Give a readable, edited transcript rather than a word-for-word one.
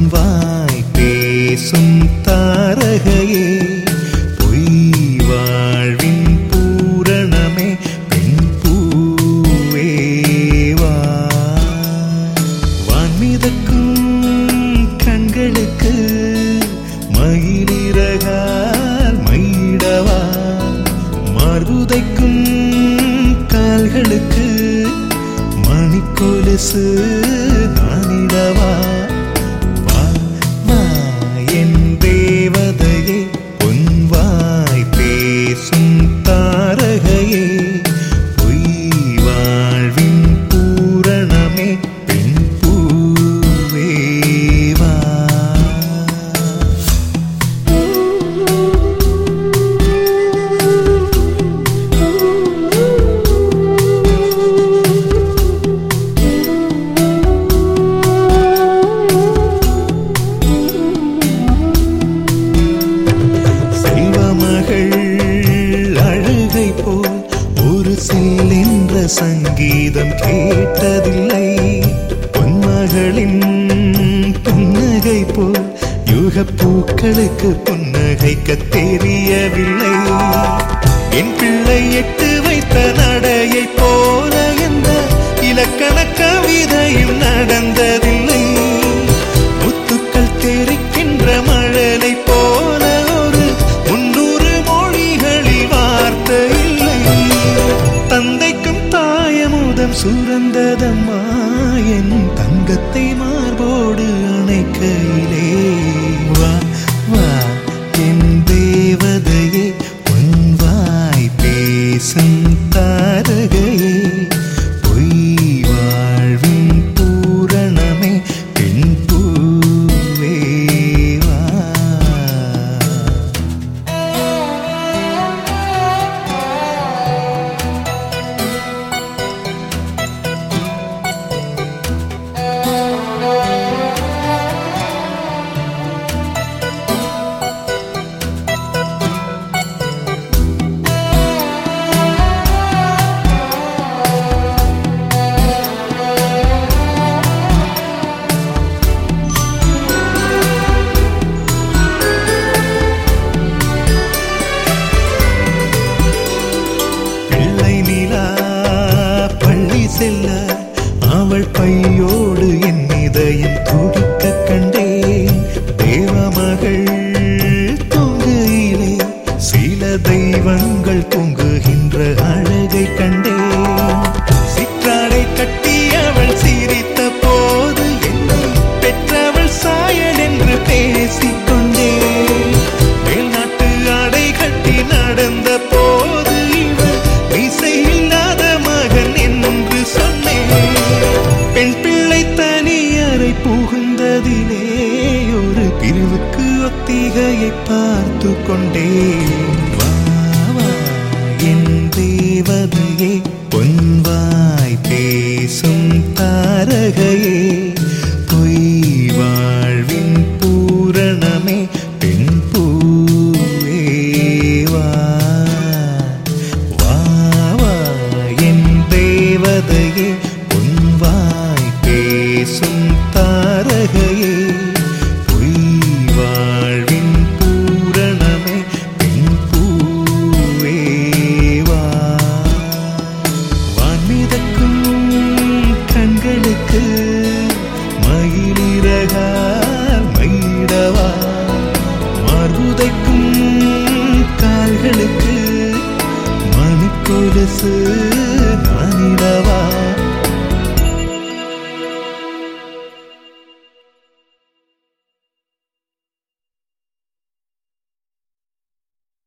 வாய் பேசும் தாரகையே பொய் வாழ்வின் பூரணமே பெண் பூவேவா வான்மிதக்கும் கண்களுக்கு மயிலிறகால் மயிடவா மார்புதைக்கும் கால்களுக்கு மணிக்கொலுசு நானிடவா வா வா என் தேவதையே பொன் வாய் பேசும் தாரகையே பொய் வாழ்வின் பூரணமே பெண் பூவேவா சங்கீதம் கேட்டதில்லை பொன்மகளின் புன்னகை போல் யுகப்பூக்களுக்கு புன்னகைக்க தெரியவில்லை என் பிள்ளை எட்டு வைத்த நடையை போல எந்த இலக்கண கவிதையும் நடந்ததில்லை முத்துக்கள் தெரிக்கின்ற மழலை போல ஒரு 300 மொழிகளில் வார்த்தை இல்லை தந்தைக்கும் தாயமுதம் சுரந்ததம்மா என் தங்கத்தை மார்போடு அணைக்கையிலே வா வா என் தேவதையே உன் வாய் பேசும் தாரகையே பொய் வாழ்வின் பூரணமே பெண் பூவேவா செல்ல அவள் பையோடு என் இதயம் துடிக்க கண்டேன் தேவமகள் தூங்குயிலே சில தெய்வங்கள் தூங்குகின்ற அழகை கண்டேன் சிற்றாடை கட்டி அவள் சிரித்த போது என்னை பெற்றவள் சாயல் என்று பேசிக்கொண்டேன் மேல்நாட்டு ஆடை கட்டி நடந்த போது இவள் இசையில்லாத மகன் என்று சொன்னேன் பெண் பிள்ளை தனியறை புகுந்ததிலே ஒரு பிரிவுக்கு ஒத்திகையை பார்த்து கொண்டேன் வா வா என் தேவதையே பொன் வாய் பேசும் தாரகையே பொய் வாழ்வின் பூரணமே பெண் பூவேவா வா வா என் தேவதையே பொன் வாய் பேசும் தாரகையே பொய் வாழ்வின் பூரணமே பெண் பூவேவா வான்மிதக்கும் கண்களுக்கு மயிலிறகால் மயிடவா மார்புதைக்கும் கால்களுக்கு மணிக்கொலுசு நானிடவா